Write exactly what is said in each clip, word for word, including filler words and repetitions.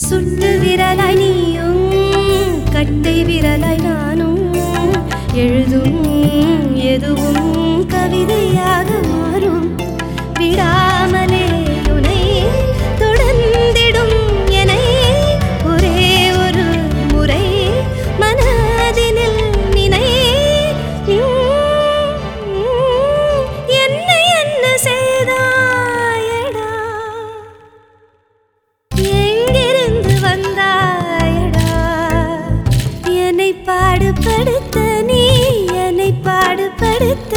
சுட்டு விரலாய் நீயும் கட்டை விரலாய் நானும் எழுதும் எதுவும் கவிதையாக மாறும் விடாமலே உனை தொடர்ந்திடும் என்னை ஒரே ஒரு முறை மனதினில் நினை என்னை என்ன செய்தாயடா எங்கிருந்து வந்தாயடா என்னை பாடுபடுத்த நீ என்னை பாடுபடுத்த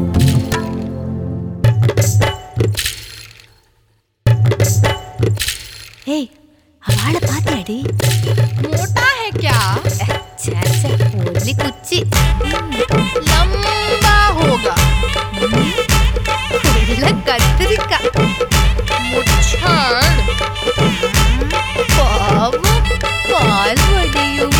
ए हवाड़ा पाती मोटा है क्या? अच्छा अच्छा ओनली कुछ लंबा होगा कतरी का मुच्छाड़ पाव पाल वडियों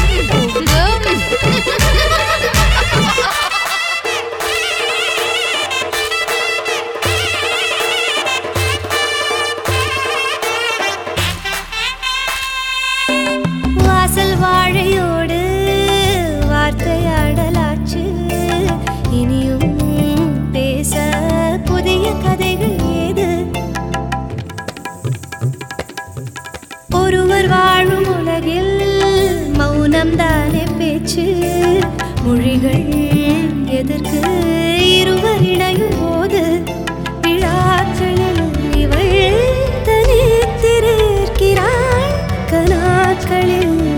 வாசல் வாழையோடு வார்த்தையாடலாச்சு இனியும் பேச புதிய கதைகள் ஏது ஒருவர் வாழும் உலகில் மௌனம் தானே பேச்சு மொழிகள் எதற்கு இருவர் இணையும் போது விழாக்களில் இவள் தனித்திருக்கிறாள் கனாக்களில்